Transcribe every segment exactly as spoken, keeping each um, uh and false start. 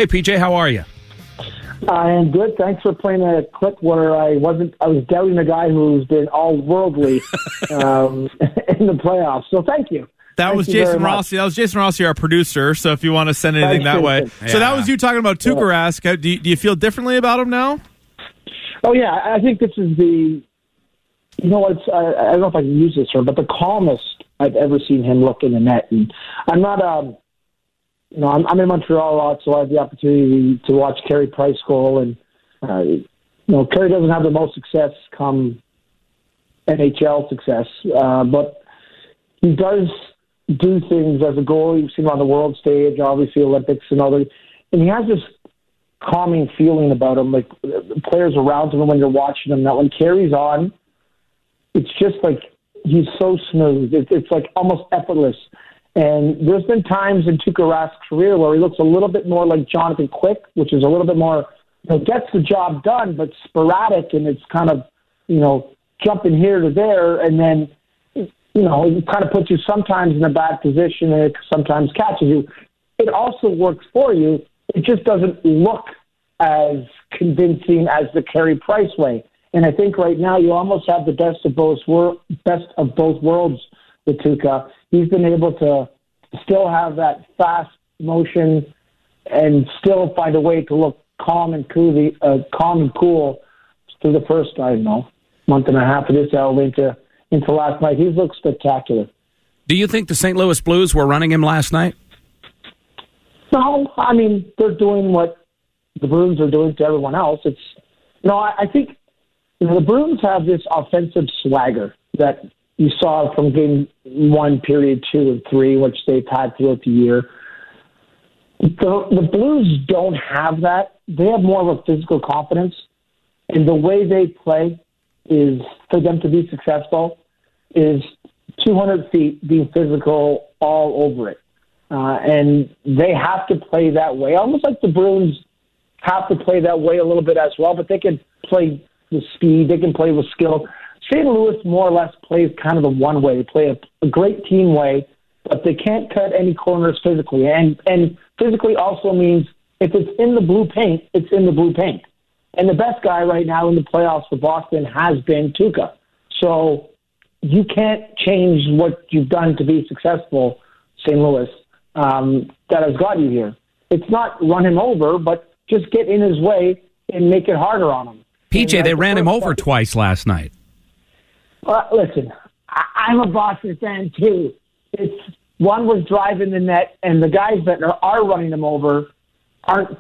Hey, P J, how are you? I am good. Thanks for playing a clip where I wasn't. I was doubting a guy who's been all worldly um, in the playoffs. So thank you. That thank was you Jason Rossi. That was Jason Rossi, our producer. So if you want to send anything Thanks, that way, Jason. so that Yeah. was you talking about Tuukka Rask. Do you, do you feel differently about him now? Oh yeah, I think this is the. You know what? It's, I, I don't know if I can use this term, but the calmest I've ever seen him look in the net. And I'm not. Um, you know, I'm, I'm in Montreal a lot, so I have the opportunity to watch Carey Price goal and. Uh, you know, Carey doesn't have the most success come N H L success, uh, but he does do things as a goalie. You've seen him on the world stage, obviously Olympics and other, and he has this calming feeling about him, like the players around him when you're watching him. That when Carey's on, it's just like he's so smooth. It, it's like almost effortless. And there's been times in Tuukka Rask's career where he looks a little bit more like Jonathan Quick, which is a little bit more. You know, gets the job done, but sporadic, and it's kind of, you know, jumping here to there, and then, you know, it kind of puts you sometimes in a bad position, and it sometimes catches you. It also works for you. It just doesn't look as convincing as the Carey Price way. And I think right now you almost have the best of both wor- best of both worlds with Tuukka. He's been able to still have that fast motion and still find a way to look calm and cool, uh, calm and cool through the first, I don't know, month and a half of this out into into last night. He's looked spectacular. Do you think the Saint Louis Blues were running him last night? No, I mean they're doing what the Bruins are doing to everyone else. It's no, I, I think you know, the Bruins have this offensive swagger that you saw from game one, period two and three, which they've had throughout the year. The, the Blues don't have that. They have more of a physical confidence, and the way they play is for them to be successful is two hundred feet, being physical all over it. Uh, and they have to play that way, almost like the Bruins have to play that way a little bit as well, but they can play with speed, they can play with skill. Saint Louis more or less plays kind of the one way. They play a, a great team way, but they can't cut any corners physically. And and physically also means if it's in the blue paint, it's in the blue paint. And the best guy right now in the playoffs for Boston has been Tuukka. So you can't change what you've done to be successful, Saint Louis, um, that has got you here. It's not run him over, but just get in his way and make it harder on him. P J, and they ran him over part. twice last night. Uh, listen, I, I'm a Boston fan too. It's one was driving the net, and the guys that are, are running them over aren't.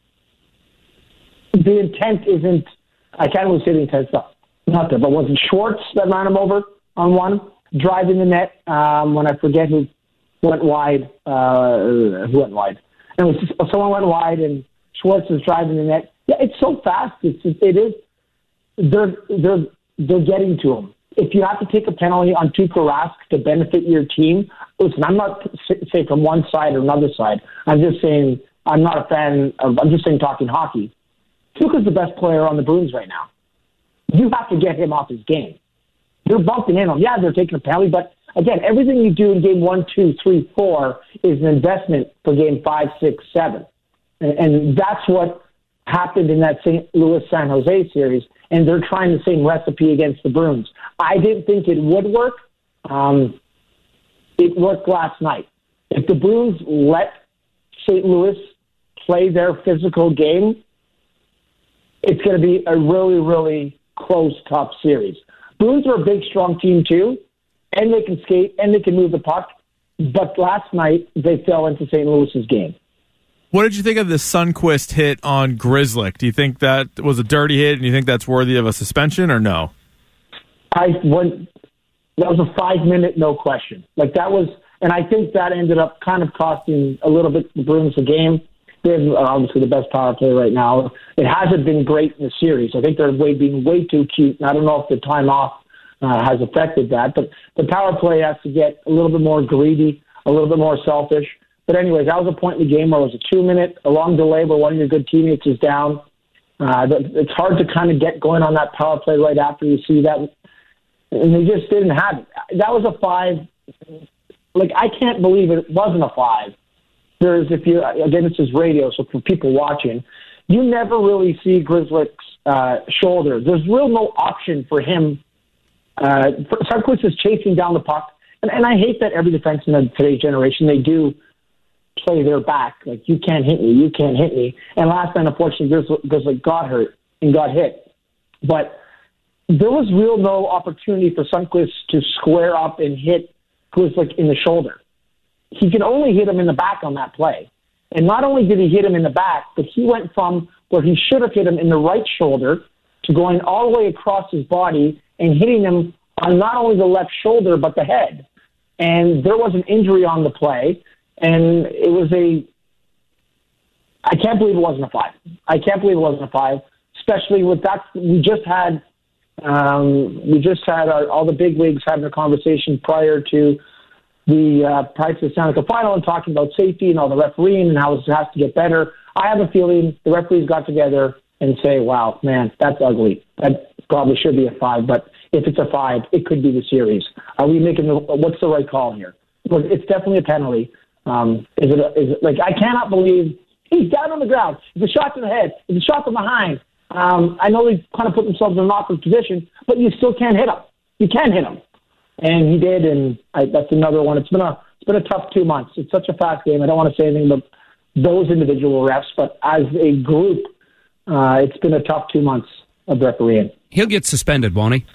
The intent isn't. I can't really say the intent stuff. Not there, but was it Schwartz that ran him over on one driving the net? Um, when I forget who went wide, uh, who went wide, and it was just, someone went wide, and Schwartz was driving the net. Yeah, it's so fast. It's it is. They're they're they're getting to him. If you have to take a penalty on Tuukka Rask to benefit your team, listen, I'm not saying from one side or another side. I'm just saying I'm not a fan of, I'm just saying talking hockey. Tuukka's the best player on the Bruins right now. You have to get him off his game. You're bumping in on him. Yeah, they're taking a penalty, but again, everything you do in game one, two, three, four is an investment for game five, six, seven. And, and that's what happened in that Saint Louis-San Jose series, and they're trying the same recipe against the Bruins. I didn't think it would work. Um, it worked last night. If the Bruins let Saint Louis play their physical game, it's going to be a really, really close, tough series. Bruins are a big, strong team, too, and they can skate, and they can move the puck. But last night, they fell into Saint Louis's game. What did you think of the Sundqvist hit on Grzelcyk? Do you think that was a dirty hit, and you think that's worthy of a suspension, or no? I went. That was a five-minute no question. Like that was, and I think that ended up kind of costing a little bit the Bruins the game. They're obviously the best power play right now. It hasn't been great in the series. I think they're way being way too cute. And I don't know if the time off uh, has affected that, but the power play has to get a little bit more greedy, a little bit more selfish. But anyways, that was a point in the game where it was a two-minute, a long delay where one of your good teammates is down. Uh, it's hard to kind of get going on that power play right after you see that. And they just didn't have it. That was a five. Like, I can't believe it wasn't a five there's, if you, again, this is radio, so for people watching, you never really see Grzelcyk's uh, shoulder. There's real no option for him. Uh, Sundqvist is chasing down the puck. And, and I hate that every defenseman of today's generation, they do play their back. Like, you can't hit me, you can't hit me. And last night, unfortunately, Grzelcyk got hurt and got hit. But there was real no opportunity for Sundqvist to square up and hit Grzelcyk in the shoulder. He could only hit him in the back on that play. And not only did he hit him in the back, but he went from where he should have hit him in the right shoulder to going all the way across his body and hitting him on not only the left shoulder, but the head. And there was an injury on the play, and it was a, I can't believe it wasn't a five. I can't believe it wasn't a five, especially with that, we just had, um, we just had our, all the big wigs having a conversation prior to the uh, prior to the Stanley Cup final and talking about safety and all the refereeing and how it has to get better. I have a feeling the referees got together and say, wow, man, that's ugly. That probably should be a five, but if it's a five, it could be the series. Are we making the, what's the right call here? Well, it's definitely a penalty. Um, is it, a, is it like, I cannot believe he's down on the ground. It's a shot to the head. It's a shot from behind. Um, I know they kind of put themselves in an awkward position, but you still can't hit him. You can hit him. And he did, and I, that's another one. It's been a it's been a tough two months. It's such a fast game. I don't want to say anything about those individual refs, but as a group, uh, it's been a tough two months of refereeing. He'll get suspended, won't he?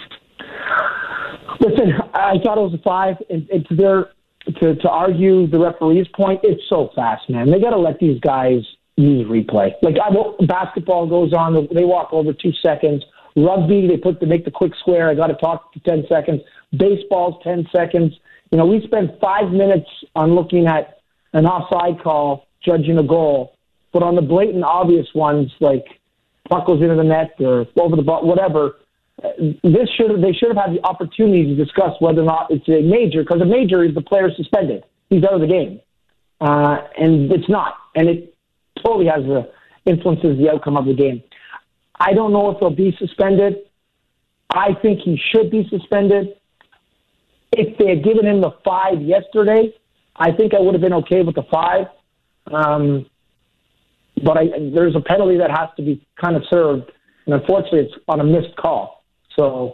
Listen, I thought it was a five, and, and to their to, to argue the referee's point, it's so fast, man. They got to let these guys use replay. Like I, basketball goes on, they walk over two seconds. Rugby, they put they make the quick square. I got to talk to ten seconds. Baseball's ten seconds. You know, we spend five minutes on looking at an offside call, judging a goal, but on the blatant obvious ones, like puck goes into the net or over the ball, whatever. This should they should have had the opportunity to discuss whether or not it's a major, because a major is the player suspended. He's out of the game, uh, and it's not, and it totally has a influences the outcome of the game. I don't know if he'll be suspended. I think he should be suspended. If they had given him the five yesterday, I think I would have been okay with the five. Um, but I, there's a penalty that has to be kind of served, and unfortunately, it's on a missed call. So,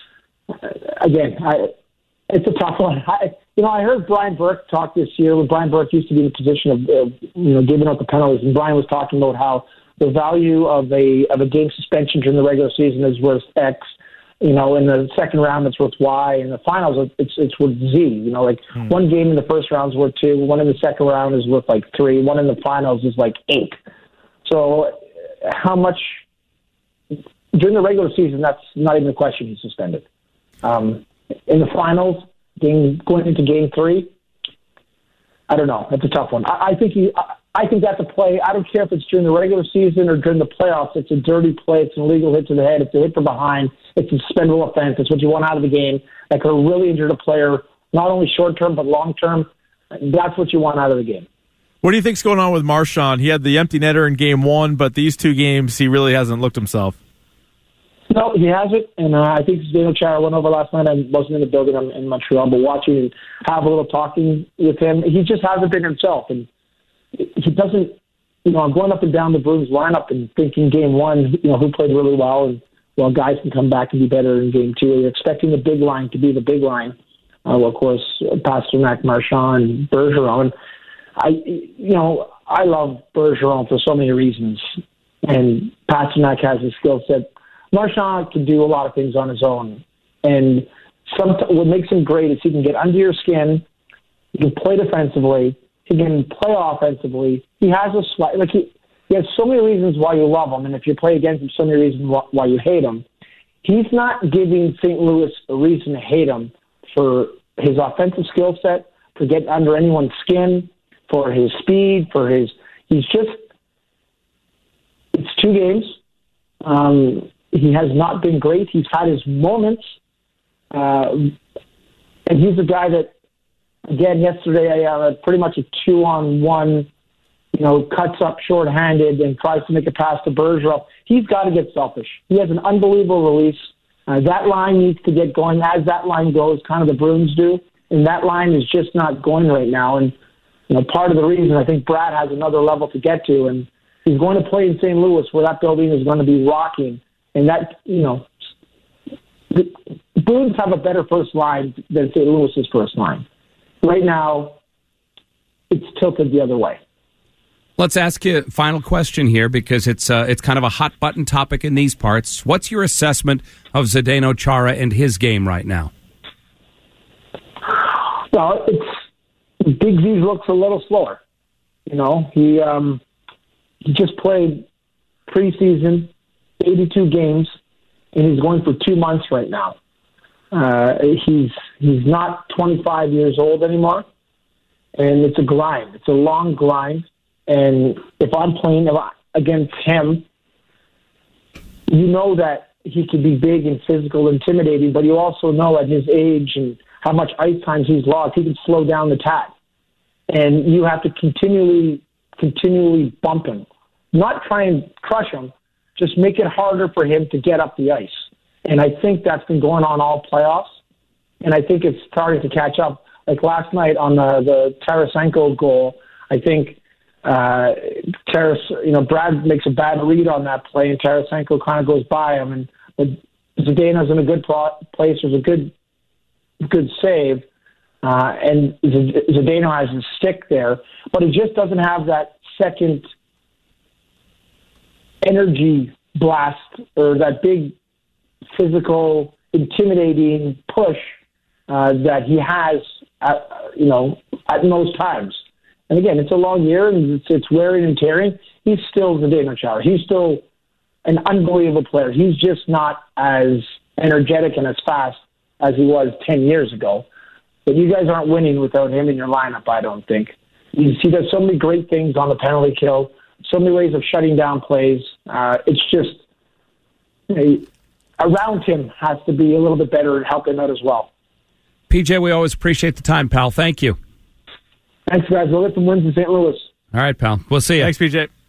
again, I, it's a tough one. I, you know, I heard Brian Burke talk this year. When Brian Burke used to be in the position of, uh, you know, giving out the penalties, and Brian was talking about how the value of a of a game suspension during the regular season is worth X. You know, in the second round, it's worth Y. In the finals, it's it's worth Z. You know, like hmm. one game in the first round is worth two. One in the second round is worth like three. One in the finals is like eight. So, how much during the regular season? That's not even a question. He's suspended. Um, in the finals, game going into game three, I don't know. That's a tough one. I, I think he. I, I think that's a play. I don't care if it's during the regular season or during the playoffs. It's a dirty play. It's an illegal hit to the head. It's a hit from behind. It's a suspendable offense. It's what you want out of the game. That could have really injured a player, not only short term but long term. That's what you want out of the game. What do you think's going on with Marchand? He had the empty netter in game one, but these two games he really hasn't looked himself. No, he hasn't, and uh, I think Daniel Chara went over last night. I wasn't in the building. I'm in Montreal, but watching and have a little talking with him, he just hasn't been himself. And he doesn't, you know, I'm going up and down the Bruins lineup and thinking game one, you know, who played really well, and well, guys can come back and be better in game two. You're expecting the big line to be the big line. Uh, well, of course, Pasternak, Marchand, Bergeron. I, you know, I love Bergeron for so many reasons, and Pasternak has a skill set. Marchand can do a lot of things on his own, and some, what makes him great is he can get under your skin, he can play defensively, he can play offensively. He has a slight, like he, he has so many reasons why you love him, and if you play against him, so many reasons why, why you hate him. He's not giving Saint Louis a reason to hate him for his offensive skill set, for getting under anyone's skin, for his speed, for his, he's just, it's two games. Um, he has not been great. He's had his moments, uh, and he's a guy that, again, yesterday, I had pretty much a two-on-one, you know, cuts up short-handed and tries to make a pass to Bergeron. He's got to get selfish. He has an unbelievable release. Uh, that line needs to get going. As that line goes, kind of the Bruins do, and that line is just not going right now. And you know, part of the reason I think Brad has another level to get to, and he's going to play in Saint Louis where that building is going to be rocking, and that, you know, the Bruins have a better first line than Saint Louis's first line. Right now, it's tilted the other way. Let's ask you a final question here because it's uh, it's kind of a hot button topic in these parts. What's your assessment of Zdeno Chara and his game right now? Well, it's Big Z looks a little slower. You know, he um, he just played preseason, eighty-two games, and he's going for two months right now. Uh, he's he's not twenty-five years old anymore, and it's a grind. It's a long grind. And if I'm playing against him, you know that he can be big and physical, intimidating, but you also know at his age and how much ice time he's lost, he can slow down the tap. And you have to continually, continually bump him. Not try and crush him, just make it harder for him to get up the ice. And I think that's been going on all playoffs. And I think it's starting to catch up. Like last night on the, the Tarasenko goal, I think uh, Taras, you know, Brad makes a bad read on that play, and Tarasenko kind of goes by him. And but Zdeno's in a good place. There's a good, good save. Uh, and Zdeno has his stick there, but he just doesn't have that second energy blast or that big physical, intimidating push uh, that he has, at, you know, at most times. And again, it's a long year and it's, it's wearing and tearing. He's still Zdeno Chara. He's still an unbelievable player. He's just not as energetic and as fast as he was ten years ago. But you guys aren't winning without him in your lineup, I don't think. He's, he does so many great things on the penalty kill, so many ways of shutting down plays. Uh, it's just, you know, around him has to be a little bit better and help him out as well. P J, we always appreciate the time, pal. Thank you. Thanks, guys. We'll get some wins in Saint Louis. All right, pal. We'll see you. Thanks, P J.